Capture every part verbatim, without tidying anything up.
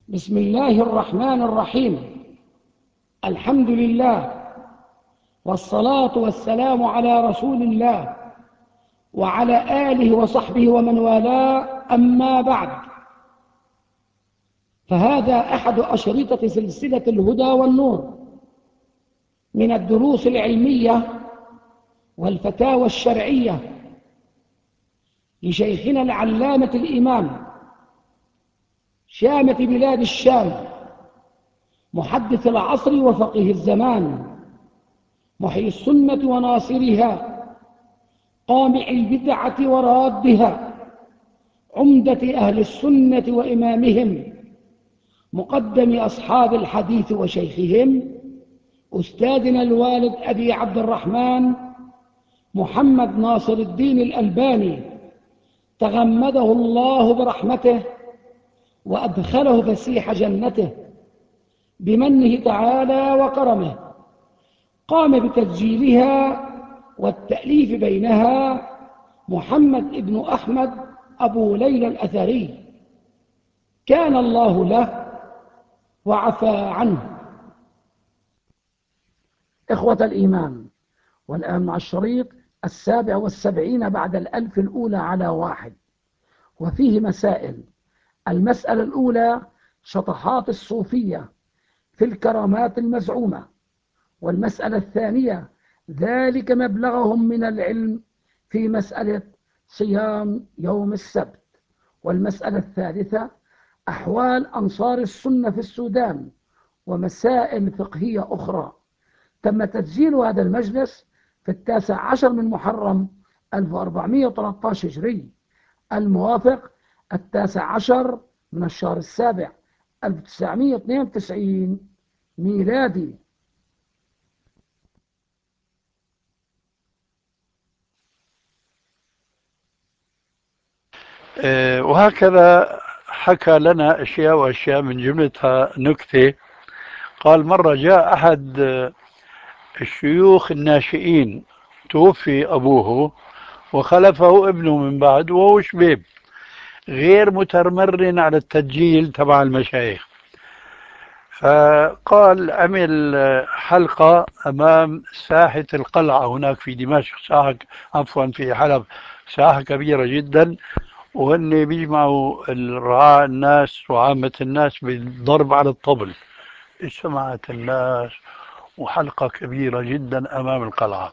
بسم الله الرحمن الرحيم. الحمد لله والصلاة والسلام على رسول الله وعلى آله وصحبه ومن والاه، أما بعد، فهذا أحد أشرطة سلسلة الهدى والنور من الدروس العلمية والفتاوى الشرعية لشيخنا العلامة الإمام شامة بلاد الشام، محدث العصر وفقيه الزمان، محيي السنة وناصرها، قامع البدعة ورادها، عمدة أهل السنة وإمامهم، مقدم أصحاب الحديث وشيخهم، أستاذنا الوالد أبي عبد الرحمن محمد ناصر الدين الألباني، تغمده الله برحمته وأدخله فسيح جنته بمنه تعالى وكرمه. قام بتسجيلها والتأليف بينها محمد بن أحمد أبو ليلى الأثري، كان الله له وعفى عنه. إخوة الإيمان، والآن مع الشريط السابع والسبعين بعد الألف الأولى على واحد، وفيه مسائل. المسألة الأولى: شطحات الصوفية في الكرامات المزعومة. والمسألة الثانية: ذلك مبلغهم من العلم في مسألة صيام يوم السبت. والمسألة الثالثة: أحوال أنصار السنة في السودان ومسائل فقهية أخرى. تم تسجيل هذا المجلس في التاسع عشر من محرم ألف وأربعمائة وثلاثة عشر هجري، الموافق التاسع عشر من الشهر السابع ألف وتسعمائة واثنين وتسعين ميلادي. وهكذا حكى لنا أشياء وأشياء من جملتها نكتة. قال مرة جاء أحد الشيوخ الناشئين، توفي أبوه وخلفه ابنه من بعد، وهو شبيب غير متمرن على التسجيل تبع المشايخ. فقال عمل حلقة أمام ساحة القلعة هناك في دمشق، ساحة عفوا في حلب، ساحة كبيرة جدا، وهن بيجمعوا الرعاة الناس وعامة الناس بالضرب على الطبل. اجتمعت الناس وحلقة كبيرة جدا أمام القلعة.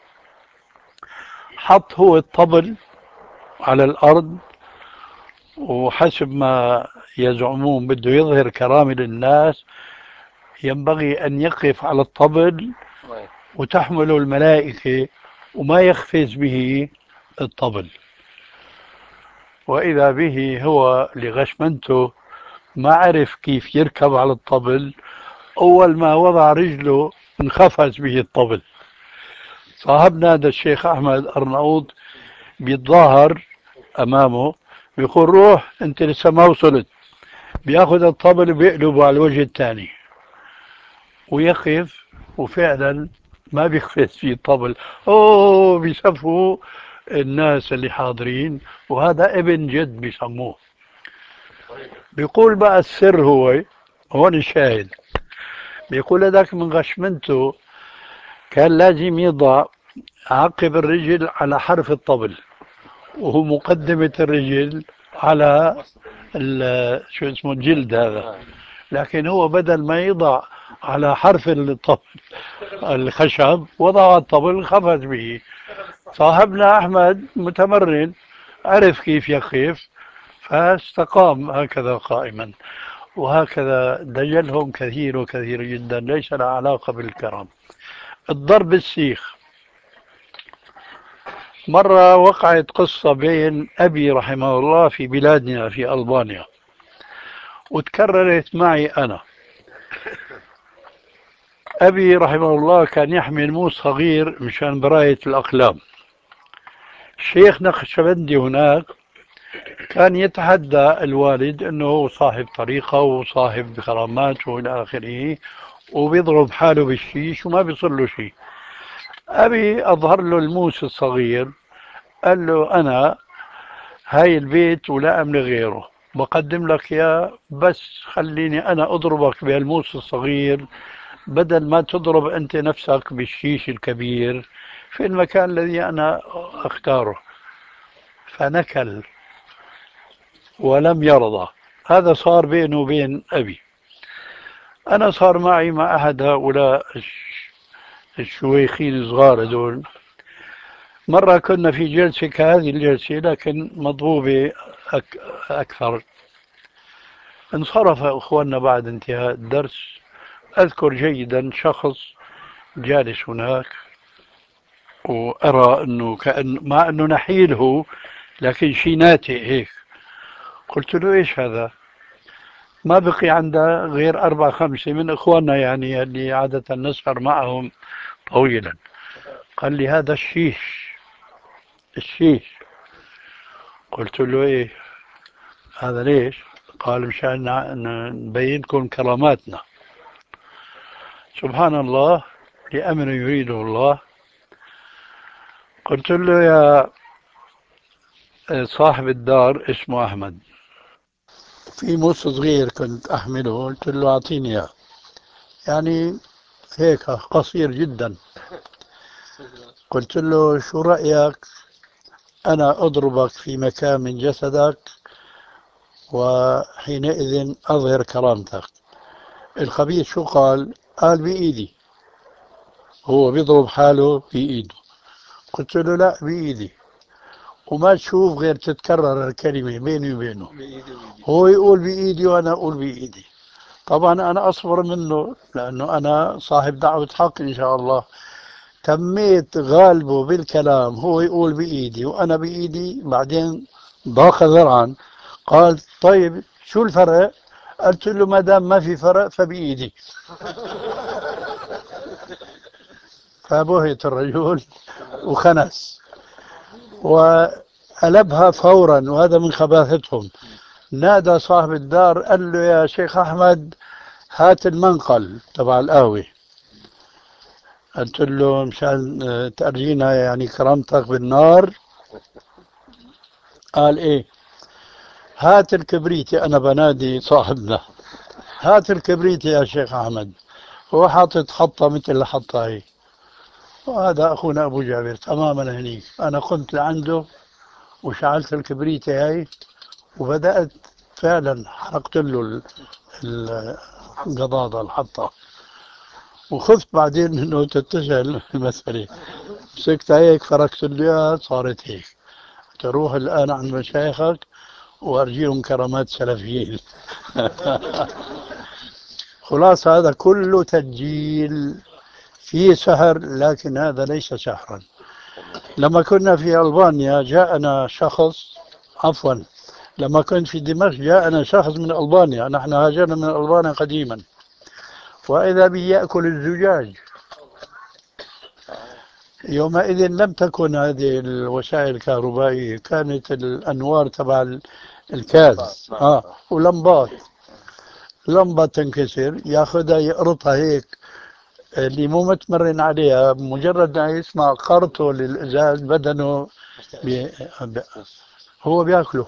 حط هو الطبل على الأرض، وحسب ما يزعمون بده يظهر كرامة للناس، ينبغي أن يقف على الطبل وتحمله الملائكة وما يخفز به الطبل. وإذا به هو لغشمنته ما عرف كيف يركب على الطبل، أول ما وضع رجله انخفز به الطبل. صاحبنا هذا الشيخ أحمد أرناؤوط بيتظاهر أمامه، بيقول روح أنت لسه ما وصلت، بياخذ الطبل بيقلبه على الوجه الثاني ويقف، وفعلا ما بيخفز فيه الطبل. أوه بيسفوا الناس اللي حاضرين، وهذا ابن جد بيسموه. بيقول بقى السر هو هون الشاهد. بيقول هذاك من غشمنته كان لازم يضع عقب الرجل على حرف الطبل، وهو مقدمة الرجل على شو اسمه الجلد هذا، لكن هو بدل ما يضع على حرف الطبل الخشب وضع على الطبل خفز به. صاحبنا أحمد متمرن، عرف كيف يقف فاستقام هكذا قائما. وهكذا دجلهم كثير وكثير جدا، ليس له علاقة بالكرم. الضرب السيخ. مرة وقعت قصة بين أبي رحمه الله في بلادنا في ألبانيا، وتكررت معي أنا. أبي رحمه الله كان يحمل موس صغير مشان براية الأقلام. الشيخ نقشبندي هناك كان يتحدى الوالد أنه هو صاحب طريقة وصاحب كرامات وإلى آخره، وبيضرب حاله بالشيش وما بيصير له شيء. أبي أظهر له الموس الصغير، قال له أنا هاي البيت ولا أملك غيره، بقدم لك إياه، بس خليني أنا أضربك بهالموس الصغير بدل ما تضرب أنت نفسك بالشيش الكبير في المكان الذي أنا أختاره. فنكل ولم يرضى. هذا صار بينه وبين أبي. أنا صار معي مع أحد هؤلاء الش- الشويخين الصغار هذول. مرة كنا في جلسة كهذه الجلسة لكن مضبوبة أك أكثر. انصرف أخواننا بعد انتهاء الدرس. أذكر جيدا شخص جالس هناك، وأرى أنه كأن مع أنه نحيل هو لكن شي ناتئ هيك. قلت له إيش هذا؟ ما بقي عنده غير أربع خمسة من إخواننا يعني اللي عادة نسهر معهم طويلا. قال لي هذا الشيش. الشيش. قلت له إيه هذا ليش؟ قال مشان نع- نبينكم كراماتنا. سبحان الله، لأمر يريده الله. قلت له يا صاحب الدار اسمه أحمد، في موس صغير كنت أحمله، قلت له أعطيني إياه، يعني هيك قصير جدا. قلت له شو رأيك أنا أضربك في مكان من جسدك وحينئذ أظهر كرامتك. الخبيث شو قال؟ قال بإيدي. هو بيضرب حاله بإيده. قلت له لا بإيدي، وما تشوف غير تتكرر الكلمة بيني وبينه. هو يقول بإيدي وأنا أقول بإيدي. طبعا أنا أصبر منه لأنه أنا صاحب دعوة حق إن شاء الله. تميت غالبه بالكلام، هو يقول بإيدي وأنا بإيدي. بعدين ضاق ذرعا، قال طيب شو الفرق؟ قلت له ما دام ما في فرق فبإيدي. فبهت الرجل وخنس وقلبها فورا، وهذا من خباثتهم. نادى صاحب الدار قال له يا شيخ أحمد هات المنقل تبع القهوة. قلت له مشان آه، تأرجينا يعني كرامتك بالنار. قال ايه. هات الكبريتي، انا بنادي صاحبنا، هات الكبريتي يا شيخ احمد. هو حاطط حطه مثل اللي حطها هي. وهذا اخونا ابو جابر تماما هنيك. انا قمت لعنده وشعلت الكبريتي هاي وبدأت فعلا حرقت له ال- ال- القضاضة الحطة. وخفت بعدين انه تتسع المسألة. مسكتها هيك فركت له اياها صارت هيك. تروح الآن عند مشايخك وأرجيهم كرامات سلفيين. خلاص هذا كله تسجيل فيه سحر، لكن هذا ليس سحرا. لما كنا في ألبانيا جاءنا شخص، عفوا لما كنت في دمشق جاءنا شخص من ألبانيا. نحن هاجرنا من ألبانيا قديما، وإذا به يأكل الزجاج. يومئذ لم تكن هذه الوسائل الكهربائية، كانت الأنوار تبع ال- الكاز آه ولمبات. لمبة تنكسر ياخذها يقرطها هيك. اللي مو متمرن عليها مجرد ما يسمع قرطه للإزاز بدنه بي... ب... هو بياكله.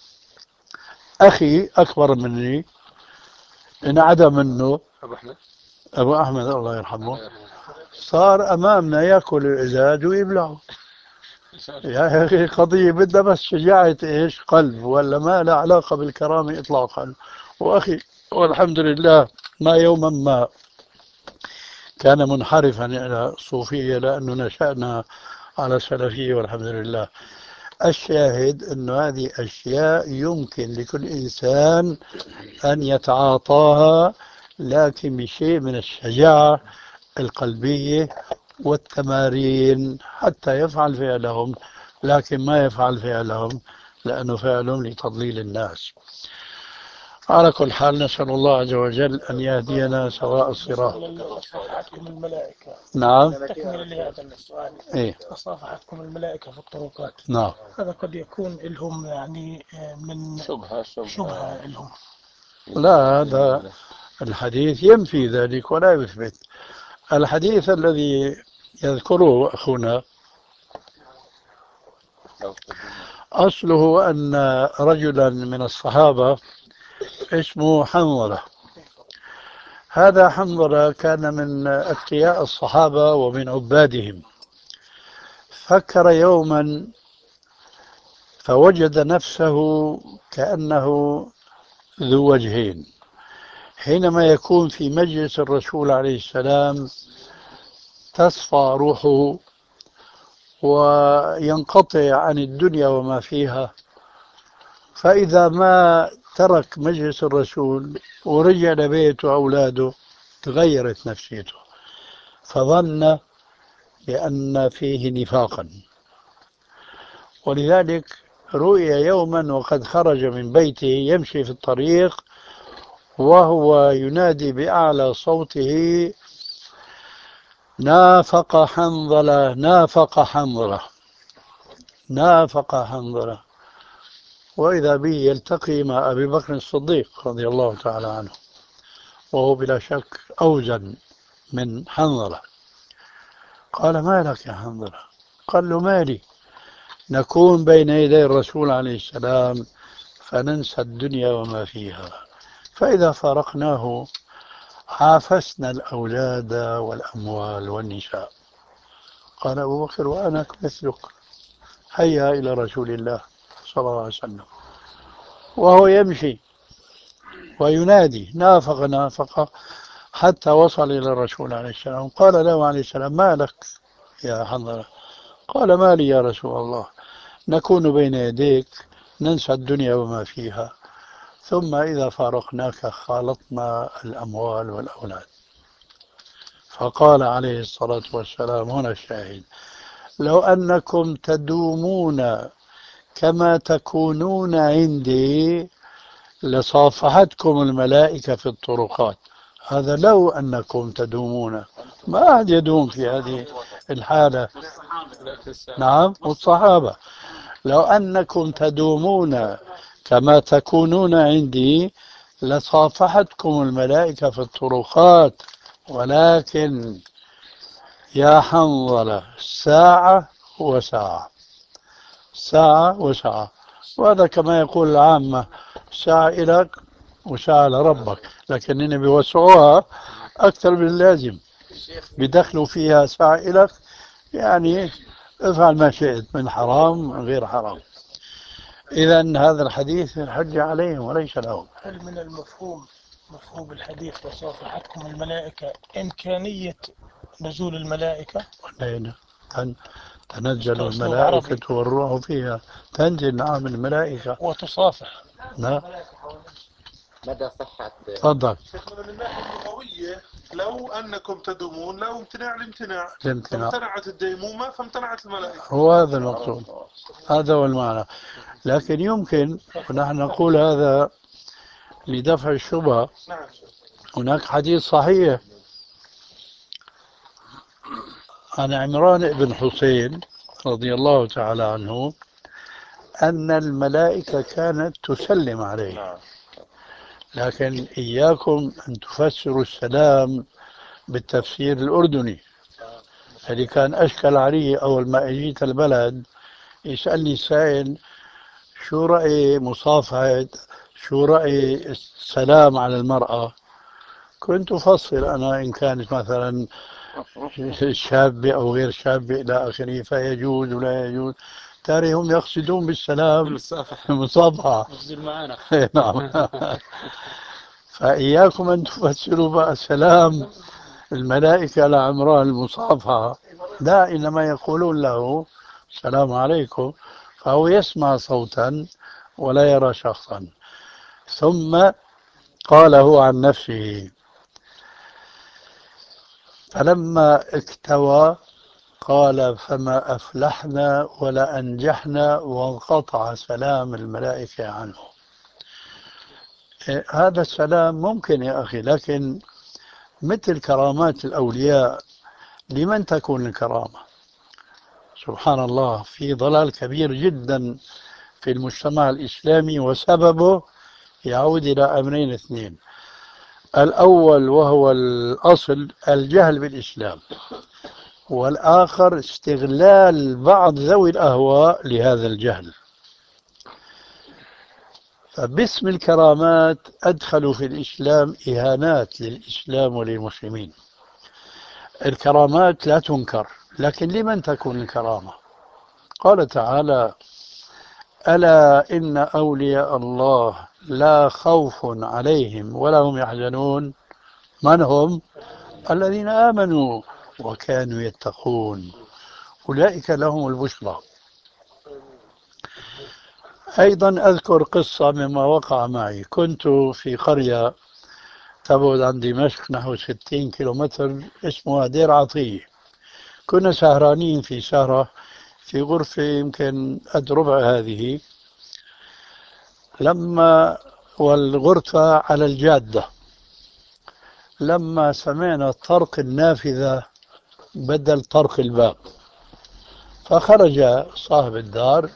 أخي أكبر مني انعدى منه أبو أحمد الله يرحمه، صار أمامنا يأكل الإزاز ويبلعه. يا أخي قضية بدها بس شجاعة إيش قلب، ولا ما لا علاقة بالكرامة إطلاقا. وأخي والحمد لله ما يوما ما كان منحرفا إلى الصوفية، لأنه نشأنا على السلفية والحمد لله. الشاهد أن هذه أشياء يمكن لكل إنسان أن يتعاطاها، لكن بشيء من الشجاعة القلبية والتمارين حتى يفعل فعلهم، لكن ما يفعل فعلهم لأنه فعلهم لتضليل الناس. على كل حال نسأل الله عز وجل أن يهدينا سواء الصراط. صافحتكم الملائكة. نعم. تكمل لهذا السؤال. إيه. صافحتكم الملائكة في الطرقات. نعم. هذا قد يكون لهم يعني من شبهة شبهة لهم. لا، هذا الحديث ينفي ذلك ولا يثبت. الحديث الذي يذكره أخونا أصله أن رجلا من الصحابة اسمه حنظلة. هذا حنظلة كان من أتقياء الصحابة ومن عبادهم. فكر يوما فوجد نفسه كأنه ذو وجهين. حينما يكون في مجلس الرسول عليه السلام تصفى روحه وينقطع عن الدنيا وما فيها، فإذا ما ترك مجلس الرسول ورجع لبيته وأولاده تغيرت نفسيته، فظن بأن فيه نفاقا. ولذلك رؤي يوما وقد خرج من بيته يمشي في الطريق وهو ينادي بأعلى صوته: نافق حنظلة، نافق حنظلة، نافق حنظلة. وإذا به يلتقي مع أبي بكر الصديق رضي الله تعالى عنه، وهو بلا شك أوزن من حنظلة. قال: ما لك يا حنظلة؟ قال له: مالي، نكون بين يدي الرسول عليه السلام فننسى الدنيا وما فيها، فإذا فارقناه عافسنا الأولاد والأموال والنساء. قال أبو بكر: وأنا مثلك، هيا إلى رسول الله صلى الله عليه وسلم. وهو يمشي وينادي: نافق نافق، حتى وصل إلى الرسول عليه السلام. قال له عليه السلام: ما لك يا حنظلة؟ قال: ما لي يا رسول الله، نكون بين يديك ننسى الدنيا وما فيها، ثم إذا فارقناك خالطنا الأموال والأولاد. فقال عليه الصلاة والسلام، هنا الشاهد: لو أنكم تدومون كما تكونون عندي لصافحتكم الملائكة في الطرقات. هذا لو أنكم تدومون، ما أحد يدوم في هذه الحالة. نعم، والصحابة: لو أنكم تدومون كما تكونون عندي لصافحتكم الملائكة في الطرقات، ولكن يا حنظلة ساعة وساعة، ساعة وساعة. وهذا كما يقول العامة: ساعة إلك وساعة لربك، لكن إن بيوسعوها أكثر من اللازم، بدخلوا فيها ساعة إلك، يعني افعل ما شئت من حرام غير حرام. إذا هذا الحديث الحج عليهم وليس لهم. هل من المفهوم مفهوم الحديث وصافحتكم الملائكة إمكانية نزول الملائكة؟ تنزل الملائكة والروح فيها، تنزل نعم الملائكة وتصافح. نعم. مدى صحة تفضل. من الناحية اللغوية لو أنكم تدومون، لو امتناع الامتناع، الامتناع. فامتنعت الديمومة فامتنعت الملائكة. هو هذا المقصود، هذا هو المعنى. لكن يمكن، ونحن نقول هذا لدفع الشبهة، هناك حديث صحيح عن عمران بن حسين رضي الله تعالى عنه أن الملائكة كانت تسلم عليه، لكن إياكم أن تفسروا السلام بالتفسير الأردني. اللي كان أشكل عليه أول ما أجيت البلد، يسألني سائل: شو رأي مصافحة، شو رأي السلام على المرأة؟ كنت أفصل أنا إن كانت مثلا شابة أو غير شابة إلى آخره فيجوز ولا يجوز. تاري هم يقصدون بالسلام المصافحة. نعم. فإياكم أن تفسروا بقى سلام الملائكة لعمران المصافحة، لا، إنما يقولون له السلام عليكم، فهو يسمع صوتا ولا يرى شخصا. ثم قال هو عن نفسه: فلما اكتوى قال: فما أفلحنا ولا أنجحنا وانقطع سلام الملائكة عنه. هذا السلام ممكن يا أخي، لكن مثل كرامات الأولياء لمن تكون الكرامة؟ سبحان الله، في ضلال كبير جدا في المجتمع الإسلامي، وسببه يعود إلى أمرين اثنين: الأول وهو الأصل الجهل بالإسلام، والآخر استغلال بعض ذوي الأهواء لهذا الجهل. فباسم الكرامات أدخلوا في الإسلام إهانات للإسلام وللمسلمين. الكرامات لا تنكر، لكن لمن تكون الكرامة؟ قال تعالى: ألا إن أولياء الله لا خوف عليهم ولا هم يحزنون. من هم؟ الذين آمنوا وكانوا يتقون، أولئك لهم البشرى. أيضا أذكر قصة مما وقع معي. كنت في قرية تبعد عن دمشق نحو ستين كيلومتر اسمها دير عطية. كنا سهرانين في سهرة في غرفة يمكن قد ربع هذه، لما والغرفة على الجادة، لما سمعنا طرق النافذة بدل طرق الباب، فخرج صاحب الدار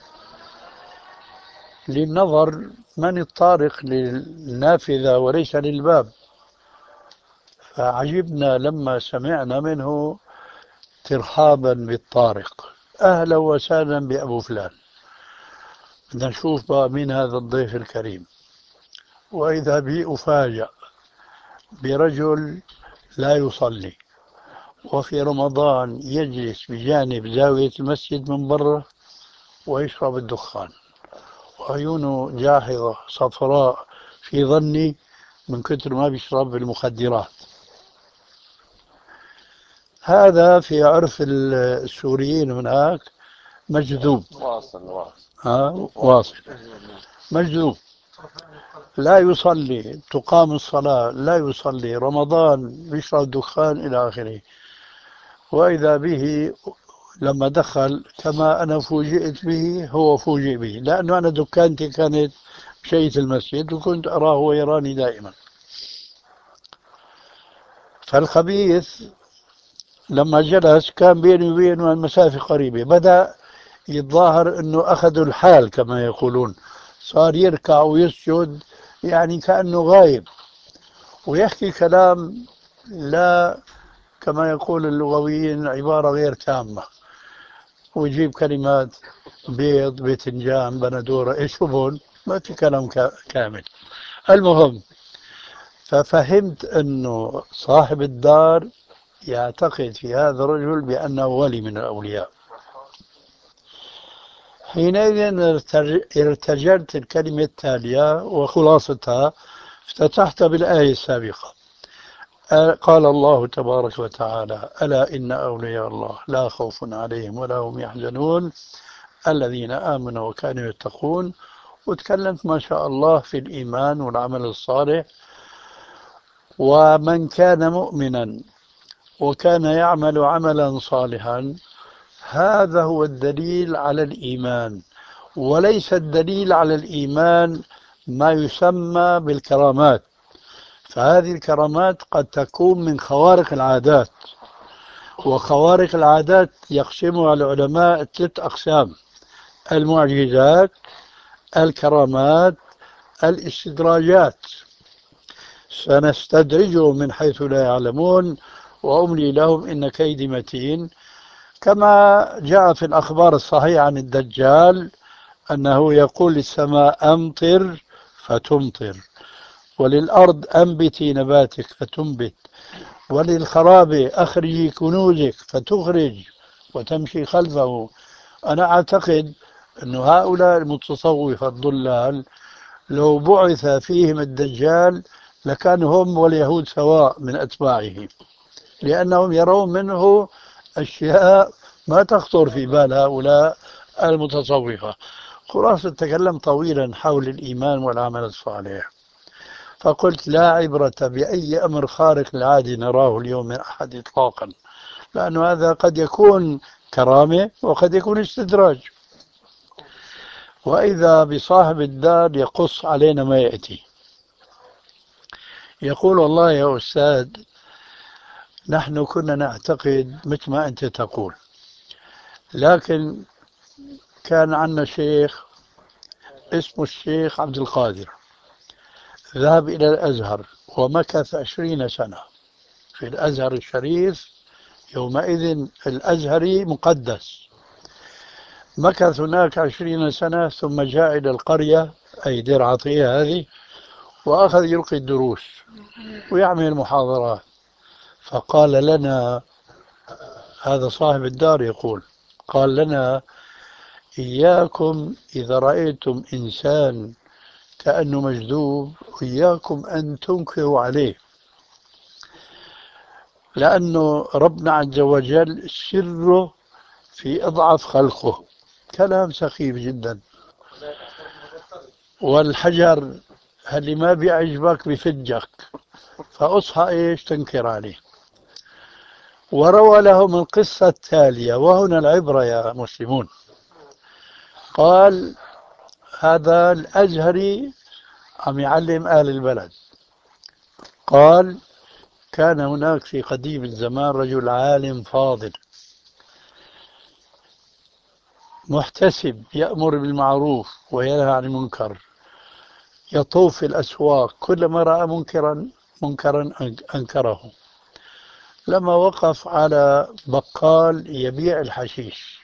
للنظر من الطارق للنافذة وليس للباب. فعجبنا لما سمعنا منه ترحابا بالطارق: أهلا وسهلا بأبو فلان، بدنا نشوف بقى مين هذا الضيف الكريم. وإذا بي أفاجأ برجل لا يصلي، وفي رمضان يجلس بجانب زاوية المسجد من برا ويشرب الدخان، وعيونه جاحظة صفراء في ظني من كثر ما بيشرب المخدرات. هذا في عرف السوريين هناك مجذوب. واصل واصل ها واصل مجذوب، لا يصلي، تقام الصلاة لا يصلي، رمضان بيشرب دخان إلى آخره. وإذا به لما دخل كما أنا فوجئت به هو فوجئ به، لأنه أنا دكانتي كانت بشيء المسجد وكنت أراه ويراني دائما. فالخبيث لما جلس كان بيني وبينه المسافة قريبة، بدأ يتظاهر أنه أخذوا الحال كما يقولون، صار يركع ويسجد يعني كأنه غايب، ويحكي كلام لا كما يقول اللغويين عبارة غير تامة، ويجيب كلمات بيض باذنجان بندورة ايش هون، ما في كلام كامل. المهم، ففهمت انه صاحب الدار يعتقد في هذا الرجل بأنه ولي من الأولياء. حينئذ ارتجلت الكلمة التالية وخلاصتها افتتحت بالآية السابقة. قال الله تبارك وتعالى: ألا إن أولياء الله لا خوف عليهم ولا هم يحزنون الذين آمنوا وكانوا يتقون. وتكلمت ما شاء الله في الإيمان والعمل الصالح. ومن كان مؤمنا وكان يعمل عملا صالحا، هذا هو الدليل على الإيمان، وليس الدليل على الإيمان ما يسمى بالكرامات. فهذه الكرامات قد تكون من خوارق العادات، وخوارق العادات يقسمها العلماء ثلاث أقسام: المعجزات، الكرامات، الاستدراجات. سنستدرجهم من حيث لا يعلمون وأملي لهم إن كيدي متين. كما جاء في الأخبار الصحيحة عن الدجال أنه يقول للسماء أمطر فتمطر، وللأرض أنبتي نباتك فتنبت، وللخرابة أخرجي كنوزك فتخرج وتمشي خلفه. أنا أعتقد أن هؤلاء المتصوفة الضلال لو بعث فيهم الدجال لكانوا هم واليهود سواء من أتباعه، لأنهم يرون منه أشياء ما تخطر في بال هؤلاء المتصوفة. خلاصة تكلم طويلا حول الإيمان والعمل الصالح، فقلت: لا عبرة بأي أمر خارق العادة نراه اليوم من أحد إطلاقا، لأن هذا قد يكون كرامة وقد يكون استدراج. وإذا بصاحب الدار يقص علينا ما يأتي، يقول: والله يا أستاذ نحن كنا نعتقد مثل ما أنت تقول، لكن كان عندنا شيخ اسمه الشيخ عبد القادر، ذهب إلى الأزهر ومكث عشرين سنة في الأزهر الشريف، يومئذ الأزهري مقدس. مكث هناك عشرين سنة ثم جاء إلى القرية أي دير عطية هذه، وأخذ يلقي الدروس ويعمل محاضرات. فقال لنا هذا صاحب الدار يقول، قال لنا: إياكم إذا رأيتم إنسان كأنه مجذوب إياكم أن تنكروا عليه، لأنه ربنا عز وجل سره في أضعف خلقه. كلام سخيف جدا. والحجر اللي ما بيعجبك بفجك، فأصحى إيش تنكر عليه. وروى لهم القصة التالية، وهنا العبرة يا مسلمون. قال: هذا الأزهري عم يعلم أهل البلد. قال: كان هناك في قديم الزمان رجل عالم فاضل محتسب، يأمر بالمعروف وينهى عن المنكر، يطوف في الأسواق، كلما رأى منكرا منكرا أنكره. لما وقف على بقال يبيع الحشيش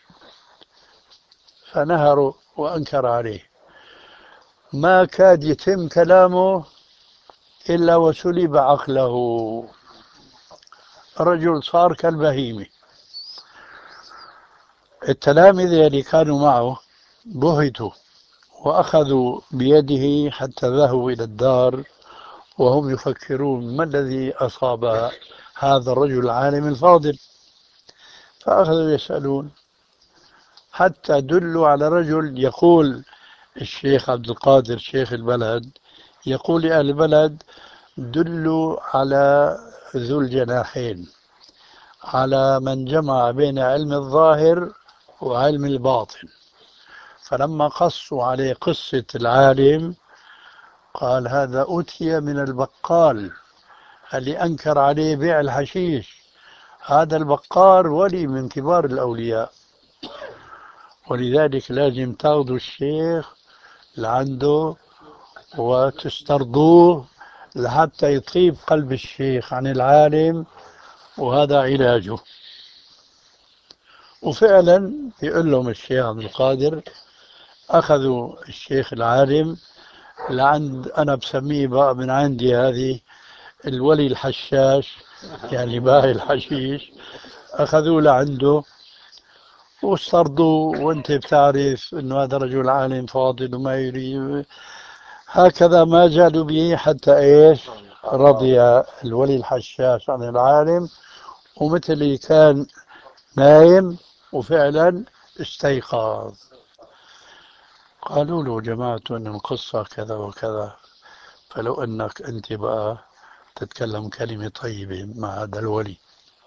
فنهره وأنكر عليه، ما كاد يتم كلامه إلا وسلب عقله. الرجل صار كالبهيمة. التلامذة اللي كانوا معه بهتوا وأخذوا بيده حتى ذهبوا إلى الدار وهم يفكرون ما الذي أصاب هذا الرجل العالم الفاضل. فأخذوا يسألون حتى دلوا على رجل يقول الشيخ عبد القادر شيخ البلد يقول لأهل البلد: دلوا على ذو الجناحين، على من جمع بين علم الظاهر وعلم الباطن. فلما قصوا عليه قصة العالم قال: هذا أتي من البقال اللي أنكر عليه بيع الحشيش. هذا البقال ولي من كبار الأولياء، ولذلك لازم تاخذوا الشيخ لعنده وتسترضوه لحتى يطيب قلب الشيخ عن العالم، وهذا علاجه. وفعلا يقول لهم الشيخ عبد القادر أخذوا الشيخ العالم لعند، أنا بسميه بقى من عندي هذه الولي الحشاش، يعني باقي الحشيش، أخذوه لعنده واسترضوه. وانت بتعرف انه هذا رجل عالم فاضل وما يريد هكذا، ما جادوا به حتى ايش رضي الولي الحشاش عن العالم، ومثل اللي كان نايم وفعلا استيقظ. قالوا له جماعة ان القصة كذا وكذا، فلو انك انت بقى تتكلم كلمة طيبة مع هذا الولي.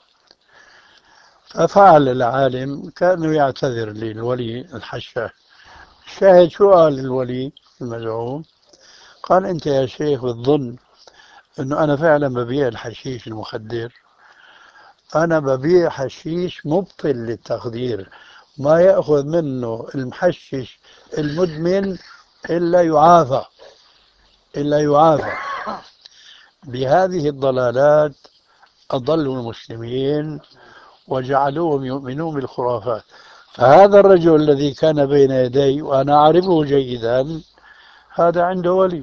ففعل العالم كأنه يعتذر للولي الحشاش. شاهد شو قال الولي المزعوم؟ قال: أنت يا شيخ بتظن أنه أنا فعلا ببيع الحشيش المخدر؟ أنا ببيع حشيش مبطل للتخدير، ما يأخذ منه المحشش المدمن إلا يعافى إلا يعافى. بهذه الضلالات أضلوا المسلمين وجعلوهم يؤمنون بالخرافات. فهذا الرجل الذي كان بين يدي وأنا أعرفه جيدا هذا عنده ولي.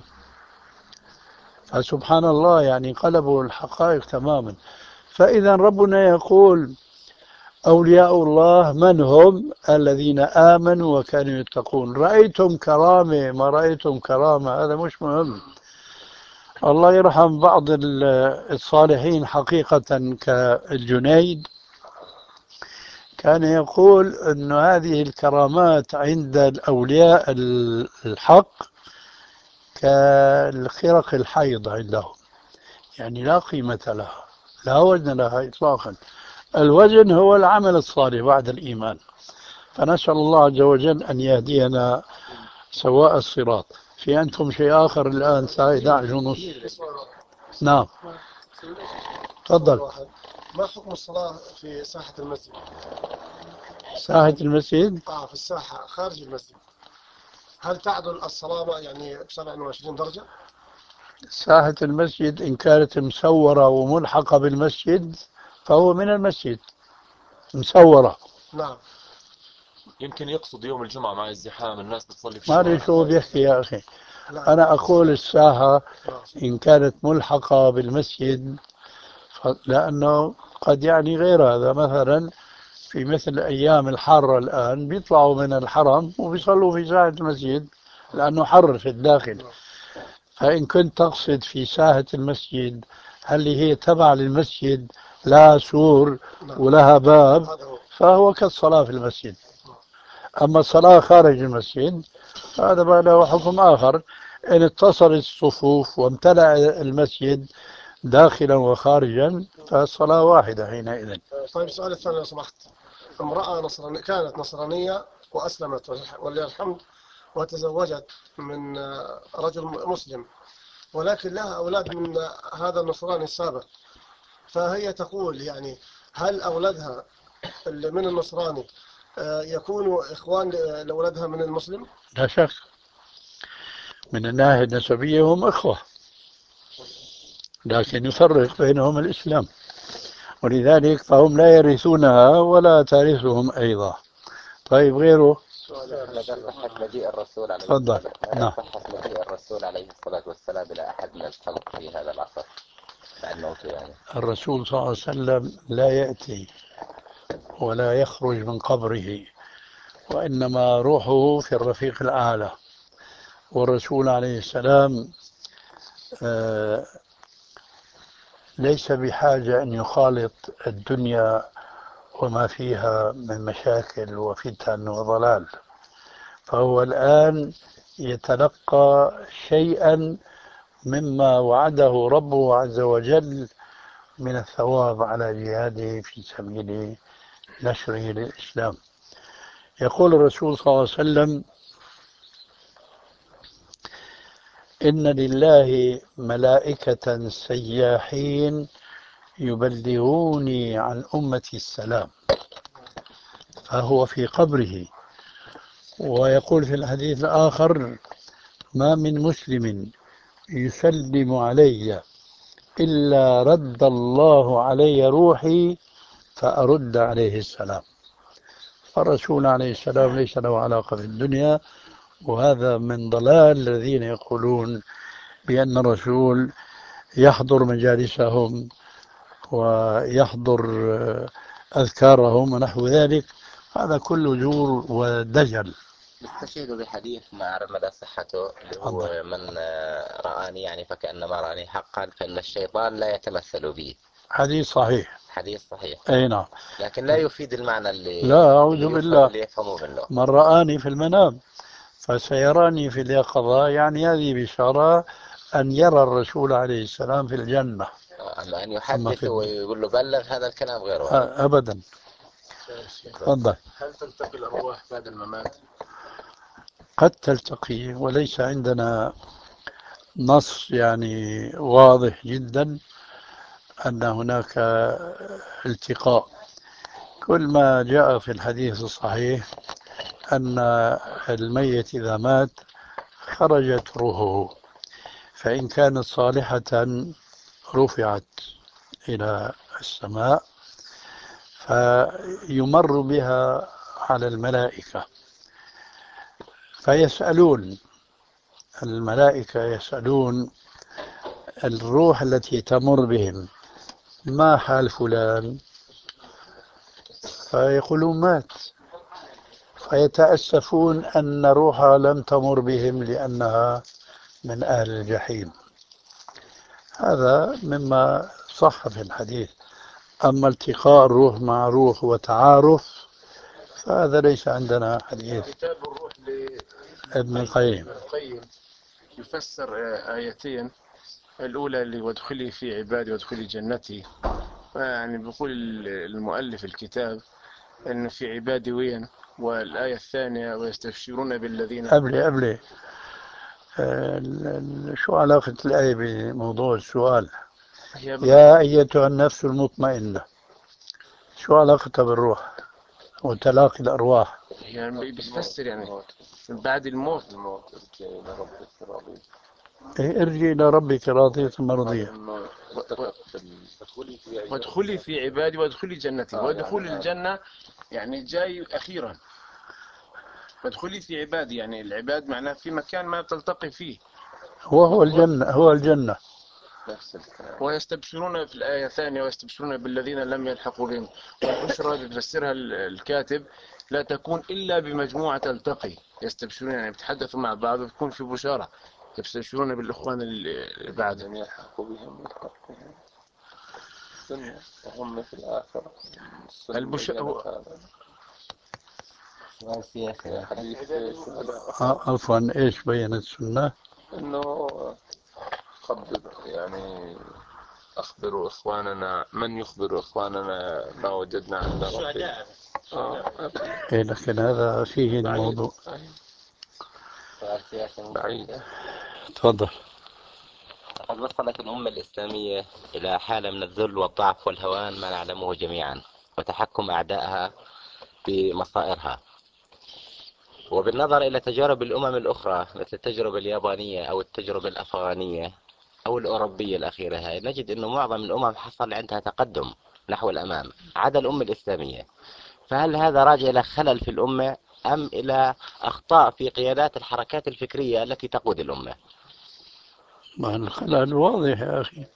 فسبحان الله، يعني قلبوا الحقائق تماما. فإذا ربنا يقول: أولياء الله من هم؟ الذين آمنوا وكانوا يتقون. رأيتم كرامة ما رأيتم كرامة هذا مش مهم. الله يرحم بعض الصالحين حقيقة كالجنيد، كان يقول أن هذه الكرامات عند الأولياء الحق كالخرق الحيض عندهم، يعني لا قيمة لها، لا وزن لها إطلاقا. الوزن هو العمل الصالح بعد الإيمان. فنسأل الله عز وجل أن يهدينا سواء الصراط. في عندكم شيء آخر الآن الساعة إحدى عشر ونص؟ نعم تفضل. ما حكم الصلاة في ساحة المسجد؟ ساحة المسجد؟ آه في الساحة خارج المسجد، هل تعدل الصلاة يعني ب سبعة وعشرين درجة؟ ساحة المسجد إن كانت مسورة وملحقة بالمسجد فهو من المسجد مسورة. نعم. يمكن يقصد يوم الجمعة مع الزحام الناس بتصلي في ما أدري الشوارع. شو بيحكي يا أخي. أنا أقول الساحة إن كانت ملحقة بالمسجد، لأنه قد يعني غير هذا. مثلا في مثل أيام الحارة الآن بيطلعوا من الحرم وبيصلوا في ساحة المسجد لأنه حر في الداخل. فإن كنت تقصد في ساحة المسجد هل هي تبع للمسجد لها سور ولها باب، فهو كالصلاة في المسجد. أما الصلاة خارج المسجد هذا بقى له حكم آخر. إن اتصلت الصفوف وامتلأ المسجد داخلا وخارجا فالصلاة واحدة حينئذ. طيب السؤال الثاني لو سمحت، امرأة نصرانية كانت نصرانية وأسلمت ولله الحمد وتزوجت من رجل مسلم، ولكن لها أولاد من هذا النصراني السابق، فهي تقول يعني هل أولادها اللي من النصراني يكونوا إخوان لأولادها من المسلم؟ لا شك، من الناحية النسبية هم إخوة، لكن يفرق بينهم الإسلام، ولذلك فهم لا يرثونها ولا ترثهم أيضا. طيب غيره؟ مدى صحة مجيء الرسول عليه تفضل. مدى نعم. صحة مجيء الرسول عليه الصلاة والسلام إلى أحد من الخلق في هذا العصر بعد موته يعني؟ الرسول صلى الله عليه وسلم لا يأتي ولا يخرج من قبره، وإنما روحه في الرفيق الأعلى. والرسول عليه السلام آه ليس بحاجة أن يخالط الدنيا وما فيها من مشاكل وفتن وضلال، فهو الآن يتلقى شيئا مما وعده ربه عز وجل من الثواب على جهاده في سبيل نشره للإسلام. يقول الرسول صلى الله عليه وسلم: إن لله ملائكة سياحين يبلغوني عن أمتي السلام. فهو في قبره، ويقول في الحديث الآخر: ما من مسلم يسلم علي إلا رد الله علي روحي فأرد عليه السلام. فالرسول عليه السلام ليس له علاقة في الدنيا، وهذا من ضلال الذين يقولون بأن الرسول يحضر مجالسهم ويحضر أذكارهم ونحو ذلك. هذا كله زور ودجل. نستشهد بحديث ما أعرف مدى صحته اللي هو من رآني يعني فكأنما رآني حقا، فإن الشيطان لا يتمثل بي. حديث صحيح. حديث صحيح. أي نعم. لكن لا يفيد المعنى اللي لا أعوذ اللي بالله. اللي يفهموه منه. من رآني في المنام فسيراني في اليقظة، يعني هذه بشارة أن يرى الرسول عليه السلام في الجنة. أما أن يحدث ويقول له بلغ، هذا الكلام غير وارد. أبدا. تفضل. هل تلتقي الأرواح بعد الممات؟ قد تلتقي، وليس عندنا نص يعني واضح جدا أن هناك التقاء. كل ما جاء في الحديث الصحيح أن الميت إذا مات خرجت روحه، فإن كانت صالحة رفعت إلى السماء فيمر بها على الملائكة فيسألون، الملائكة يسألون الروح التي تمر بهم: ما حال فلان؟ فيقولون مات، فيتأسفون أن روحها لم تمر بهم لأنها من أهل الجحيم. هذا مما صح في الحديث. أما التقاء الروح مع روح وتعارف فهذا ليس عندنا حديث. كتاب الروح ابن القيم يفسر آيتين، الأولى اللي وادخلي في عبادي وادخلي جنتي، يعني بيقول المؤلف الكتاب أن في عبادي وين، والآية الثانية ويستبشرون بالذين قبل قبل آه، شو علاقة الآية بموضوع السؤال؟ يا أيتها النفس المطمئنة، شو علاقتها بالروح وتلاقي الأرواح؟ يعني بتفسر يعني بعد الموت. إيه، ارجي إلى ربك راضية مرضية. وادخلي في عبادي وادخلي جنتي، ودخول الجنة يعني جاي أخيرا. وادخلي في عبادي يعني العباد معناه في مكان ما تلتقي فيه، هو هو الجنة هو الجنة. نفس الكلام. ويستبشرون في الآية الثانية ويستبشرون بالذين لم يلحقوا بهم، والبشرى بيفسرها الكاتب لا تكون إلا بمجموعة تلتقي. يستبشرون يعني بيتحدثوا مع بعض وتكون في بشارة، يستبشرون بالإخوان اللي بعدهم يلحقوا بهم يلحقوا السنة وهم في الآخرة. البشارة حديث عفوا ايش بينت السنة؟ انه خبر يعني اخبروا اخواننا، من يخبر اخواننا ما وجدنا عند ربنا. اه إيه لكن هذا فيه الموضوع بعيد. تفضل. قد وصلت الأمة الإسلامية إلى حالة من الذل والضعف والهوان ما نعلمه جميعا، وتحكم أعدائها بمصائرها. وبالنظر إلى تجارب الأمم الأخرى مثل التجربة اليابانية أو التجربة الأفغانية أو الأوروبية الأخيرة هاي، نجد أنه معظم الأمم حصل عندها تقدم نحو الأمام عدا الأمة الإسلامية. فهل هذا راجع إلى خلل في الأمة أم إلى أخطاء في قيادات الحركات الفكرية التي تقود الأمة؟ ما الخلل واضح يا أخي،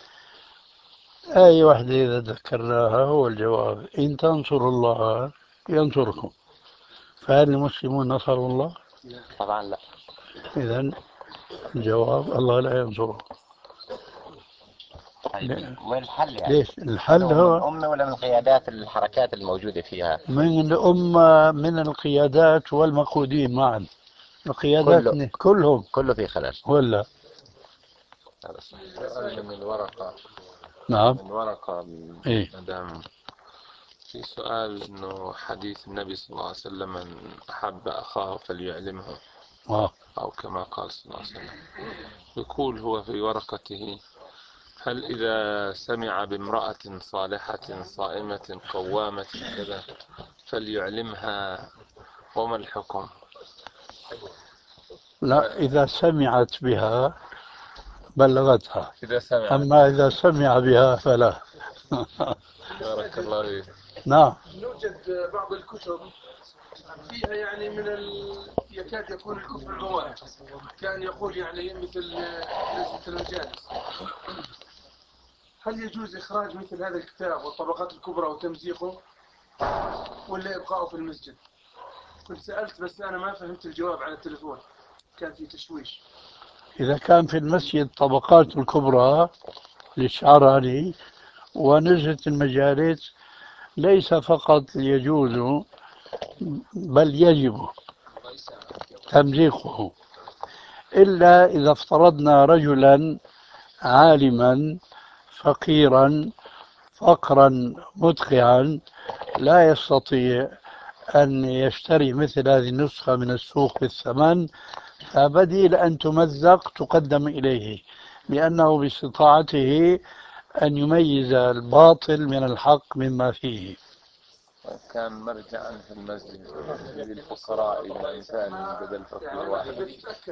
أي واحدة إذا ذكرناها هو الجواب: إن تنصروا الله ينصركم. فهل المسلمون نصروا الله؟ طبعا لا. إذن الجواب: الله لا ينصره. طيب وين الحل يعني؟ ليش؟ الحل هو هو من الأمة ولا من قيادات الحركات الموجودة فيها؟ من الأمة، من القيادات والمقودين معا. القيادات كله كلهم كله في خلل ولا؟ هذا سؤال من الورقة. نعم. من ورقة إيه؟ مدام في سؤال إنه حديث النبي صلى الله عليه وسلم: من أحب أخاه فليعلمه، آه. أو كما قال صلى الله عليه وسلم. يقول هو في ورقته: هل إذا سمع بامرأة صالحة صائمة قوامة كذا فليعلمها، وما الحكم؟ لا، إذا سمعت بها بلغتها، إذا سمع أما إذا سمع بها فلا. بارك الله فيك. نعم. يوجد بعض الكتب فيها يعني من ال... يكاد يكون الكفر البواح، كان يقول يعني مثل لجنة المجالس. هل يجوز إخراج مثل هذا الكتاب والطبقات الكبرى وتمزيقه، ولا إبقاؤه في المسجد؟ كنت سألت بس أنا ما فهمت الجواب على التليفون، كان في تشويش. إذا كان في المسجد طبقات الكبرى للشعراني ونزهة المجالس، ليس فقط يجوز بل يجب تمزيقه، إلا إذا افترضنا رجلا عالما فقيرا فقرا مدقعا لا يستطيع أن يشتري مثل هذه النسخة من السوق بالثمن، فبديل أن تمزق تقدم إليه، لأنه باستطاعته أن يميز الباطل من الحق مما فيه. كان مرجعا في المسجد للفقراء والأمثال بدل فقير واحد.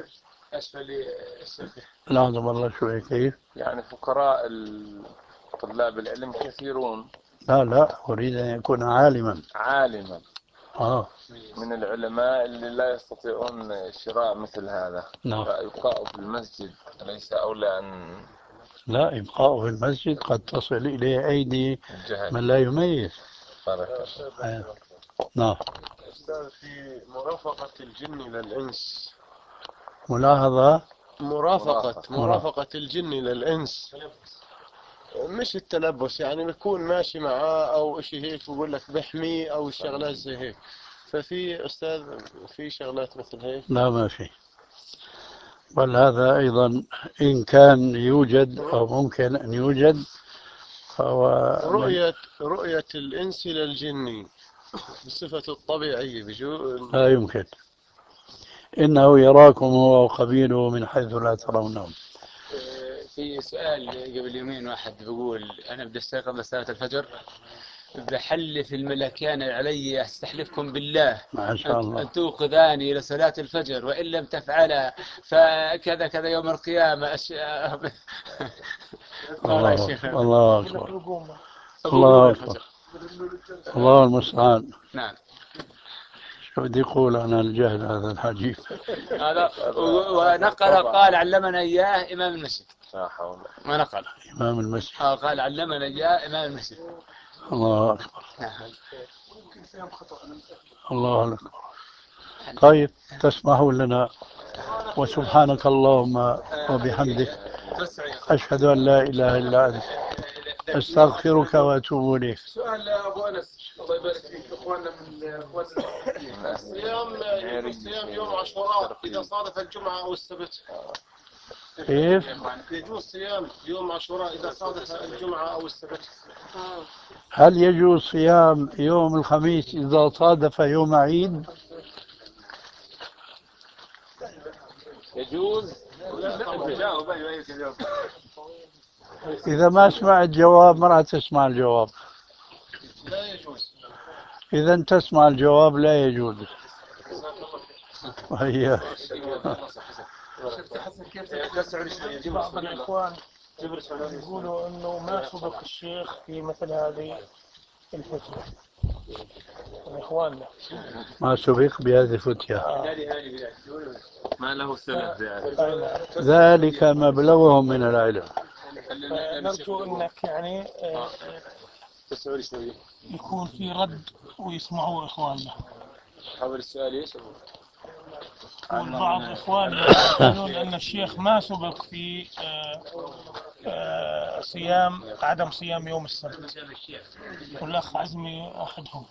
لازم الله شوي كيف؟ يعني فقراء طلاب العلم كثيرون. لا لا، أريد أن يكون عالما. عالما. آه. من العلماء اللي لا يستطيعون شراء مثل هذا. نعم. فيبقاء في المسجد ليس أولى أن. لا، إبقاؤه في المسجد قد تصل إليه أيدي من لا يميز. آه. نعم. أستاذ، في مرافقة الجن إلى الإنس، ملاحظة. مرافقة مرافقة الجن إلى الإنس، مش التلبس، يعني بيكون ماشي معاه أو إشي هيك ويقول لك بحميه أو شغلات زي هيك. ففي أستاذ في شغلات مثل هيك؟ لا، ما في. بل هذا أيضا إن كان يوجد أو ممكن أن يوجد فهو رؤية رؤية الإنس إلى الجن بصفة الطبيعية بجو... لا يمكن. إنه يراكم هو وقبيله من حيث لا ترونهم. في سؤال قبل يومين واحد بيقول أنا بدي استيقظ لصلاة الفجر، بحلف الملكان علي أستحلفكم بالله ما شاء الله. أن توقظاني لصلاة الفجر، وإن لم تفعلها فكذا كذا يوم القيامة أش... الله أكبر. الله أكبر. الله أكبر. الله المستعان. نعم. شو بدي يقول عن الجهل هذا الحجيب؟ هذا ونقل قال علمنا إياه إمام المسجد. ما نقل إمام المسجد. آه قال علمنا إياه إمام المسجد. الله أكبر. الله أكبر. طيب تسمحوا لنا وسبحانك اللهم وبحمدك أشهد أن لا إله إلا أنت أستغفرك وأتوب إليك. سؤال أبو أنس الله يبارك فيك إخواننا من إخواننا الصيام يجوز صيام يوم عاشوراء إذا صادف الجمعة أو السبت. كيف؟ يجوز صيام يوم عاشوراء إذا صادف الجمعة أو السبت. هل يجوز صيام يوم الخميس إذا صادف يوم عيد؟ يجوز. إذا ما سمعت الجواب ما راح تسمع الجواب. لا يجوز. إذا تسمع الجواب لا يجوز. هي بعض الإخوان يقولوا أنه ما سبق الشيخ في مثل هذه الفتوى من إخواننا. ما سبق بهذه الفتية. ما له سند ذلك مبلغهم من العلم. نرجو أنك يعني يكون في رد ويسمعوا إخواننا. حول السؤال ايش؟ بعض إخواننا يقولون أن الشيخ ما سبق في آآ آآ صيام عدم صيام يوم السبت، والأخ عزمي أحدهم.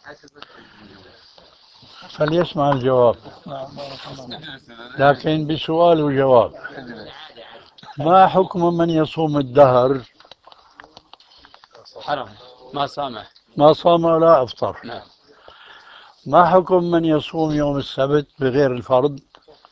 فليسمع الجواب. نعم بارك الله. لكن بسؤال وجواب. ما حكم من يصوم الدهر؟ حرام ما صامه. ما صام ولا أفطر. نعم. ما حكم من يصوم يوم السبت بغير الفرض؟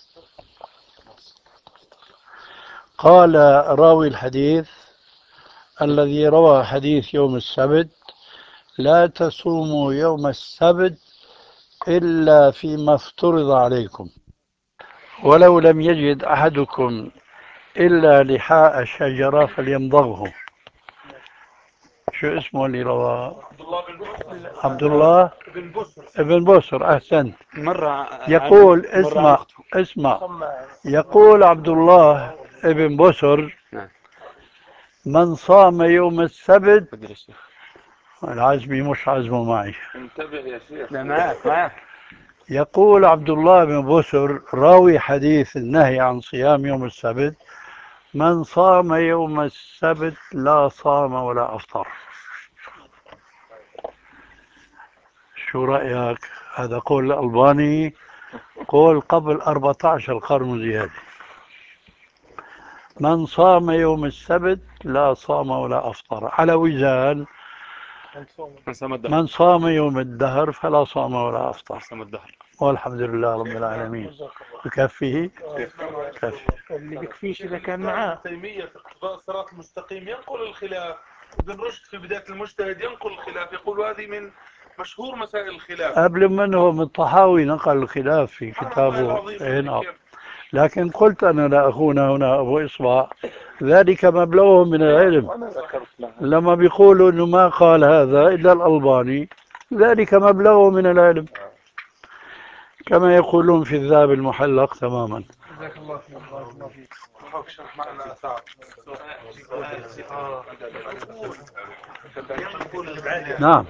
قال راوي الحديث الذي روى حديث يوم السبت: لا تصوموا يوم السبت إلا فيما افترض عليكم، ولو لم يجد أحدكم إلا لحاء الشجرة فليمضغه. شو اسمه اللي روى؟ عبد الله بن بسر. ابن بسر. أحسنت. مرة يقول اسمع اسمع يقول عبد الله ابن بسر: من صام يوم السبت. العزمي مش عزمه معي. انتبه يا شيخ. معك معك. يقول عبد الله بن بسر راوي حديث النهي عن صيام يوم السبت: من صام يوم السبت لا صام ولا أفطر. شو رأيك؟ هذا قول الألباني، قول قبل أربعة عشر قرن وزيادة. من صام يوم السبت لا صام ولا أفطر، على وزان من صام يوم الدهر فلا صام ولا أفطر. والحمد لله رب العالمين. بكفيه؟ كفي. اللي بكفيش إذا كان معاه. تيمية في اقتضاء الصراط المستقيم ينقل الخلاف، ابن رشد في بداية المجتهد ينقل الخلاف، يقول هذه من مشهور مسائل الخلاف. قبل منهم الطحاوي نقل الخلاف في كتابه. هنا. لكن قلت أنا لأخونا هنا أبو إصبع ذلك مبلغه من العلم. لما بيقولوا أنه ما قال هذا إلا الألباني، ذلك مبلغه من العلم، كما يقولون في الذهب المحلق تماما. جزاك الله خير. بارك الله فيك. حاولك شرح معنا أسعد. نعم.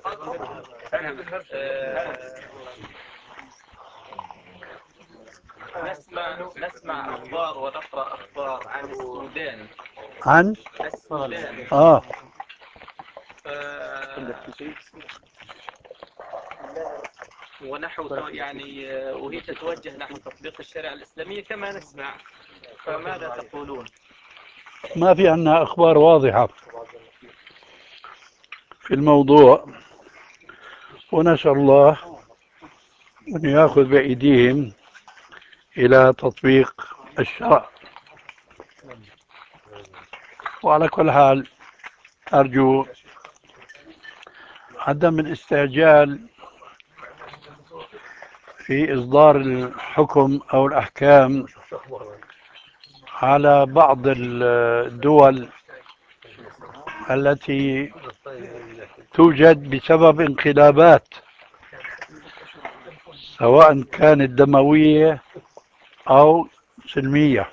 نسمع نسمع أخبار ونقرأ أخبار عن السودان. عن السودان. آه ونحو يعني وهي تتوجه نحو تطبيق الشريعة الإسلامية كما نسمع، فماذا تقولون؟ ما في عنا أخبار واضحة في الموضوع، ونسأل الله أن يأخذ بأيديهم إلى تطبيق الشرع. وعلى كل حال أرجو عدم الاستعجال في إصدار الحكم أو الأحكام على بعض الدول التي توجد بسبب انقلابات سواء كانت دموية أو سلمية.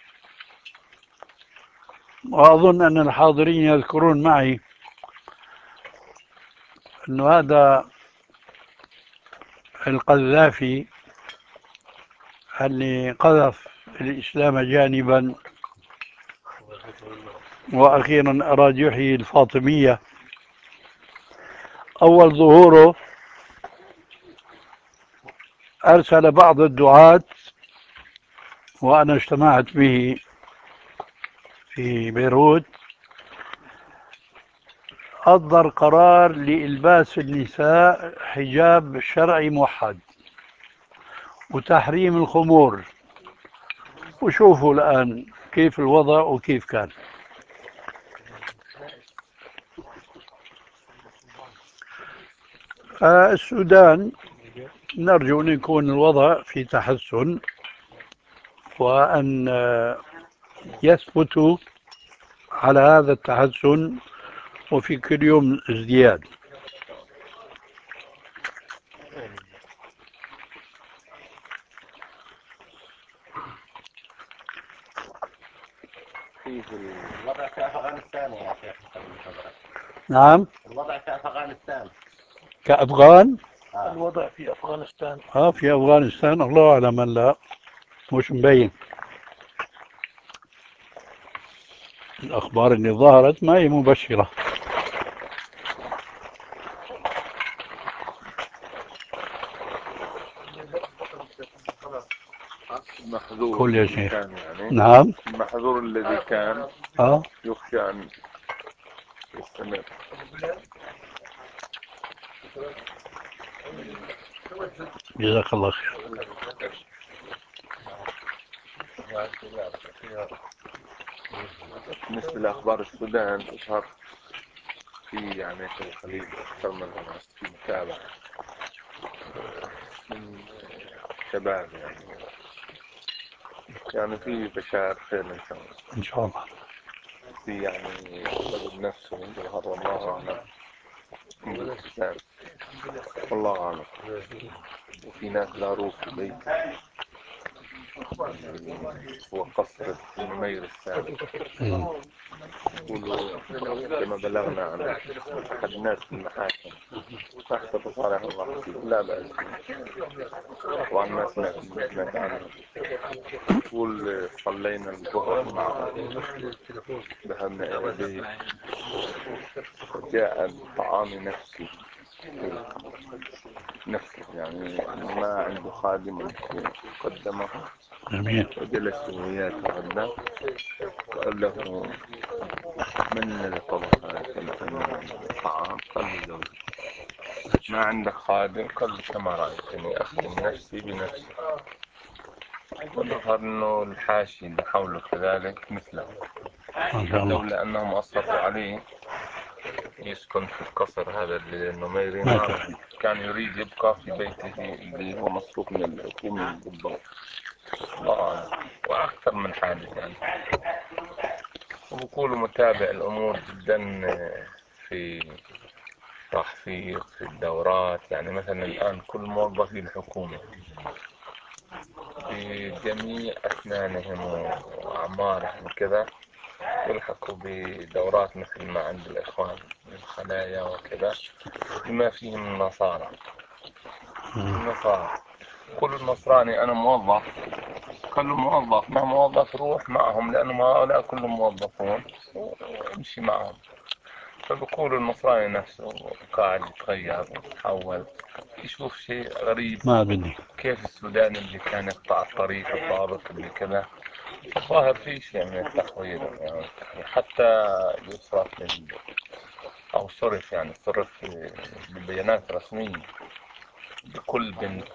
وأظن أن الحاضرين يذكرون معي أن هذا القذافي اللي قذف الإسلام جانبا وأخيرا أراد يحيي الفاطمية، أول ظهوره أرسل بعض الدعاة، وأنا اجتمعت به في بيروت، أصدر قرار لإلباس النساء حجاب شرعي موحد وتحريم الخمور. وشوفوا الآن كيف الوضع وكيف كان. السودان نرجو أن يكون الوضع في تحسن، وأن يثبتوا على هذا التحسن وفي كل يوم ازدياد. الوضع في أفغانستان يا شيخ. نعم، الوضع في أفغانستان. كأفغان؟ آه. الوضع في أفغانستان. اه في أفغانستان الله أعلم، من لا مش مبين. الأخبار اللي ظهرت ما هي مبشرة. المحظور قل يا الذي شيخ. كان يعني نعم. المحظور الذي كان اه يخشى أن يستمر. جزاك الله خير. بالنسبة لأخبار السودان تظهر في يعني في الخليج أكثر من في متابعة من شباب يعني يعني في بشار خير إن شاء الله. إن شاء الله. في يعني رجل نفسه يظهر والله أعلم من الإسلام والله أعلم. وفي ناس داروه في البيت هو قصر النمير الثاني، يقولوا كما بلغنا عن أحد الناس في المحاكم تحت تصالح الله فيه لا بأس. طبعا ما سمعت سمعت عنه. يقول صلينا الظهر مع ذهبنا إلى البيت وجاء الطعام نفسي نفسه يعني ما عنده خادم قدمه. جميل. وجلس وياه تغدى وقال له من الطبق الطعام؟ قال له زوجي. ما عندك خادم؟ قال له كما رأيتني أخدم نفسي بنفسي. وظهر أنه الحاشي اللي حوله كذلك مثله، ما شاء الله. لولا أنهم أصرفوا عليه يسكن في القصر هذا النميري ما ما شاء رضي. كان يريد يبقى في بيته اللي هو مصروف من الحكومة بالضبط. الله، وأكثر من حادث يعني. وبقول متابع الأمور جدا في تحفيظ في الدورات. يعني مثلا الآن كل موظفي الحكومة بجميع أسنانهم وأعمارهم كذا يلحقوا بدورات مثل ما عند الإخوان الخلايا وكذا، بما فيهم النصارى. النصارى كل نصراني أنا موظف، كل موظف ما موظف روح معهم، لأنهم هؤلاء كلهم موظفون وامشي معهم. فبقول النصراني نفسه قاعد يتغير ويتحول، يشوف شيء غريب. ما بدي. كيف السودان اللي كان يقطع الطريق الضابط اللي كذا الظاهر في شيء من التحويل يعني. حتى يصرف من أو صرف يعني صرف ببيانات رسمية لكل بنت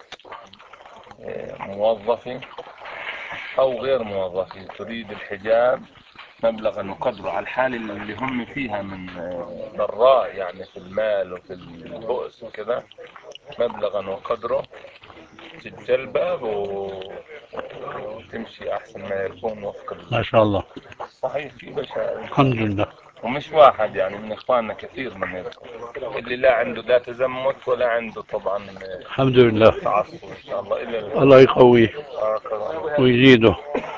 موظفة أو غير موظفة تريد الحجاب مبلغا وقدره على الحال اللي هم فيها من ضراء يعني في المال وفي البؤس وكذا، مبلغا وقدره تتجلبب وتمشي أحسن ما يكون وفق. ما شاء الله. صحيح في بشر الحمد لله. ومش واحد يعني، من إخواننا كثير من اللي لا عنده لا تزمت ولا عنده طبعا الحمد لله. تعصب إن شاء الله. إلا الله يقويه ويزيده.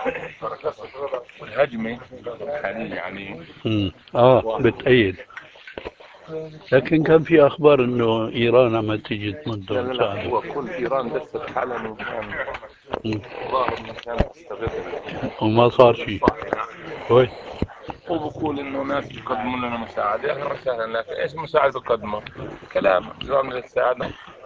والهجمة الحالية يعني مم. اه بتأيد. لكن كان في اخبار انه ايران عم تيجي تمد لا لا لا، وتساعد. هو كل إيران بس بحالها من كان ظاهر إنه كانت تستغل وما صار شيء. كويس. وبقول إنه ناس بيقدموا لنا مساعدة، أهلا وسهلا، لكن إيش مساعدة بيقدموا؟ كلام جواب للساعدة.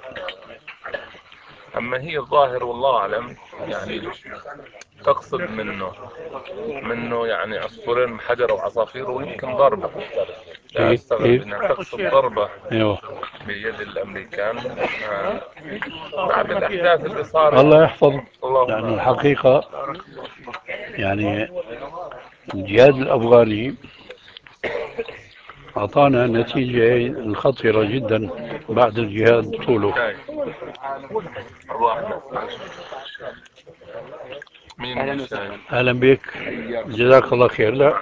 أما هي الظاهر والله أعلم يعني تقصد منه منه يعني عصفورين بحجر وعصافير، ويمكن ضربة. لا إيه أستغرب إيه. إنها تقصد ضربة ايوه. بيد الأمريكان آه، بعد الأحداث اللي صارت. الله يحفظه. اللهم لأنه آمين. الحقيقة يعني الجهاد الأفغاني أعطانا نتيجة خطيرة جدا بعد الجهاد طوله. أبو أحمد مين أهلا أهلا بك، جزاك الله خير. لا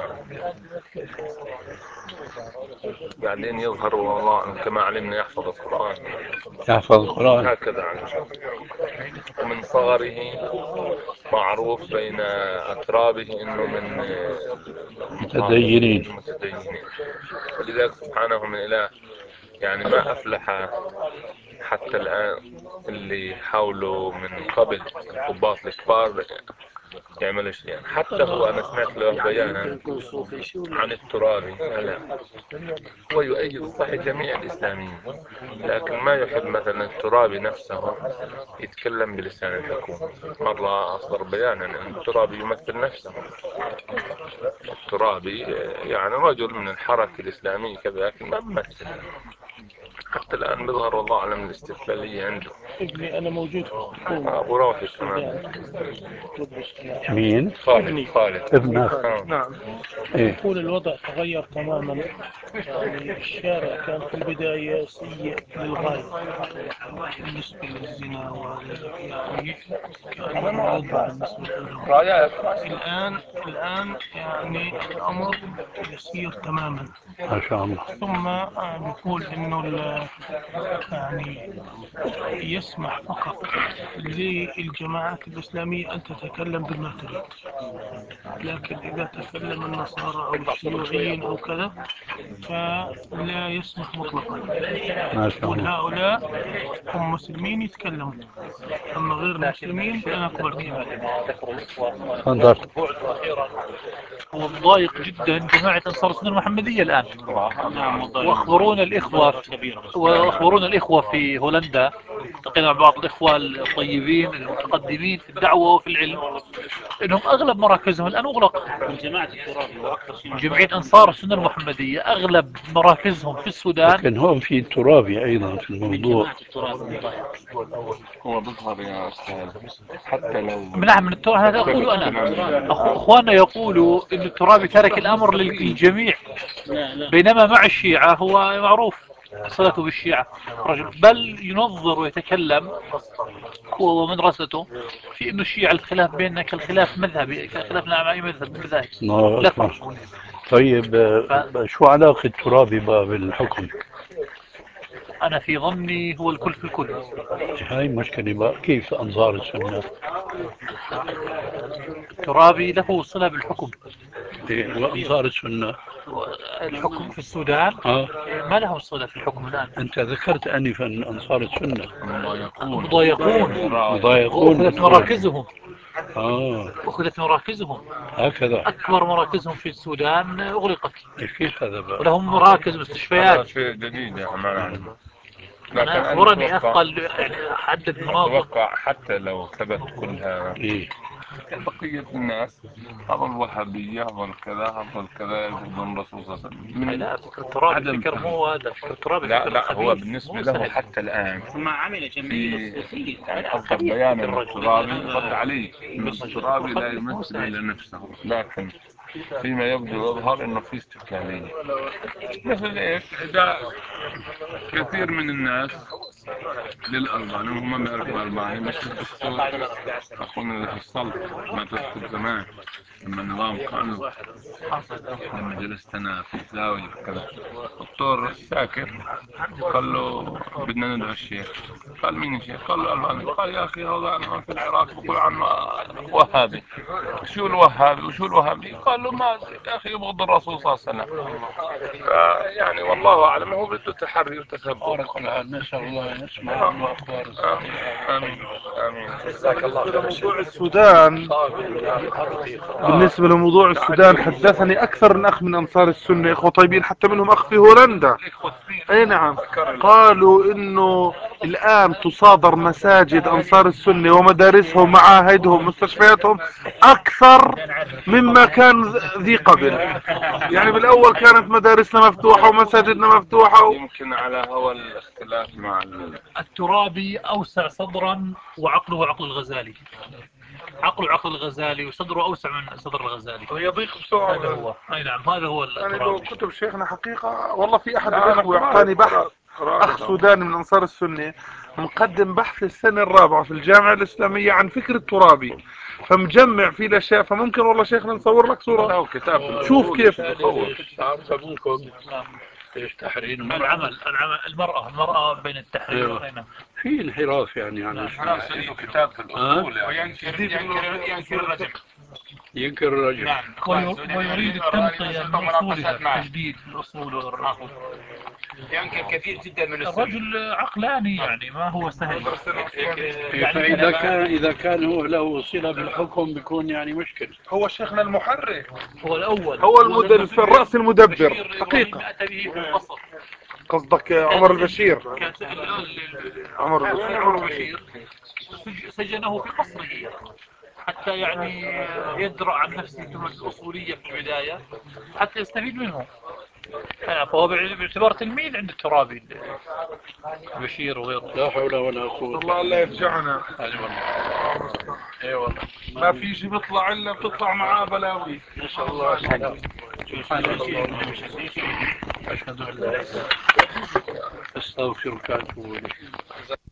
بعدين يظهر والله كما علمنا يحفظ القرآن. يحفظ القرآن هكذا عن ومن صغره معروف بين أترابه إنه من متدينين. المتدينين. ولذلك سبحانه من إله يعني ما أفلح حتى الآن اللي حاولوا من قبل الضباط الكبار يعملوا شيء. يعني حتى هو أنا سمعت له بيانا عن الترابي هو يؤيد صحيح جميع الإسلاميين، لكن ما يحب مثلا الترابي نفسه يتكلم بلسان الحكومة. مرة أصدر بيانا أن الترابي يمثل نفسه. الترابي يعني رجل من الحركة الإسلامية كذا، لكن ما يمثل. حتى الآن بيظهر والله أعلم الاستقلالية عنده. ابني أنا موجود في أبو روحي كمان. مين؟ خالد. خالد ابنك. نعم. إيه. يقول الوضع تغير تماما، يعني الشارع كان في البداية سيء للغاية بالنسبة للزنا، ويعني كأنه موضوع بالنسبة لهم. الآن الآن يعني الأمر يسير تماما ما شاء الله. ثم بيقول إنه يعني يسمح فقط للجماعات الإسلامية أن تتكلم بالما تريد، لكن إذا تكلم النصارى أو الشيوعيين أو كذا فلا يسمح مطلقا. ما شاء الله. وهؤلاء هم مسلمين يتكلموا، أما غير المسلمين لا نقبل كلامهم. تفضل. هو مضايق جدا جماعة أنصار السنة المحمدية الآن. وأخبرونا الإخوة وأخبرونا الإخوة في هولندا، التقينا مع بعض الإخوة الطيبين المتقدمين في الدعوة وفي العلم، إنهم أغلب مراكزهم الآن مغلقة. جمعية أنصار السنة المحمدية أغلب مراكزهم في السودان. لكن هون في ترابي أيضا في الموضوع. هو بيظهر يا أستاذ حتى لو نعم من التراب. هذا أقول أنا. أخواننا يقولوا إن الترابي ترك الأمر للجميع، بينما مع الشيعة هو معروف صلته بالشيعة رجل، بل ينظر ويتكلم هو ومدرسته في إنه الشيعة الخلاف بيننا كالخلاف مذهبي، كخلافنا مع أي مذهب مذاهب. لا فرق. طيب ف... شو علاقة الترابي بقى بالحكم؟ أنا في ظني هو الكل في الكل. هاي مشكلة بقى. كيف أنصار السنة؟ الترابي له صلة بالحكم. وأنصار السنة الحكم في السودان آه. ما له صلة في الحكم الآن. أنت ذكرت أنفا أنصار السنة مضايقون مضايقون مضايقون وأخذت مراكزهم. آه أخذت مراكزهم هكذا. أكبر مراكزهم في السودان أغلقت. كيف هذا بقى؟ ولهم مراكز مستشفيات. هذا شيء جديد يا ما نعلم. لكن أنا أنا أخبرني أتوقع أثقل يعني حدد مناطق. أتوقع حتى لو ثبت كلها إيه؟ بقية الناس هذا الوهابية هذا الكذا هذا الكذا يبغضون الرسول صلى الله عليه وسلم من لا فكر الترابي عدم فكر مو هذا فكر الترابي لا فكر لا هو خبيث بالنسبة له سهل. حتى الآن ثم عمل جمعية في الصوفية يعني أصدر بيانا أن الترابي رد عليه إن بس الترابي لا يمثل إلا نفسه، لكن فيما يبدو يظهر إنه في استقلالية. مثل إيش؟ إذا كثير من الناس للألباني وهم ما بيعرفوا الألباني، مش الدكتور أخونا اللي في الصلب ما تذكر زمان لما النظام كانوا لما جلست أنا في الزاوية كذا الدكتور الساكر قال له بدنا ندعو الشيخ، قال مين الشيخ؟ قال له الألباني. قال يا أخي هذا أنا في العراق بقول عنه وهابي. شو الوهابي وشو الوهابي؟ قال له ما يا أخي يبغض الرسول صلى الله عليه وسلم. يعني والله أعلم هو بده تحري وتثبت. نسأل الله أن يسمع الأخبار الصحيحة. آمين آمين. جزاك الله خير. موضوع السودان، بالنسبة لموضوع السودان حدثني أكثر من أخ من أنصار السنة، إخوة طيبين حتى منهم أخ في هولندا. أي نعم، قالوا إنه الآن تصادر مساجد أنصار السنة ومدارسهم ومعاهدهم ومستشفياتهم أكثر مما كان ذي قبل. يعني بالأول كانت مدارسنا مفتوحة ومساجدنا مفتوحة و... يمكن على هو الاختلاف مع الترابي أوسع صدرا وعقله عقل الغزالي. عقل عقل الغزالي وصدره أوسع من صدر الغزالي ويضيق بسرعة. هذا هو. أي نعم هذا هو يعني لو الترابي. كتب شيخنا حقيقة والله في أحد الأخوة أعطاني بحث، أخ سوداني من أنصار السنة مقدم بحث السنة الرابعة في الجامعة الإسلامية عن فكر الترابي، فمجمع فيه الأشياء، فممكن والله شيخنا نصور لك صورة شوف كيف تحرير العمل العمل المرأة المرأة بين التحرير أيوة. في انحراف يعني عن خلاص له كتاب في الأصول يعني. وينكر ينكر ينكر الرجل. ينكر الرجل. نعم. ويريد التنقية من أصولها، تجديد الأصول والرسول. ينكر كثير جدا من السنة. الرجل عقلاني يعني ما هو سهل. يعني فإذا كان إذا كان هو له صلة بالحكم بيكون يعني مشكل. هو شيخنا المحرك، هو الأول، هو المدبر في الرأس المدبر حقيقة. أتى به في القصر. قصدك عمر البشير؟ عمر البشير سجنه في قصره حتى يعني يدرأ عن نفسه الأصولية في البداية حتى يستفيد منه. فهو باعتبار تلميذ عند الترابي بشير وغيره. لا حول ولا قوة. الله الله يرجعنا. اي والله. اي والله. ما في شيء بيطلع الا بتطلع معاه بلاوي. نسأل الله السلامة. أشهد أن لا إله إلا الله أستغفرك وأتوب إليك.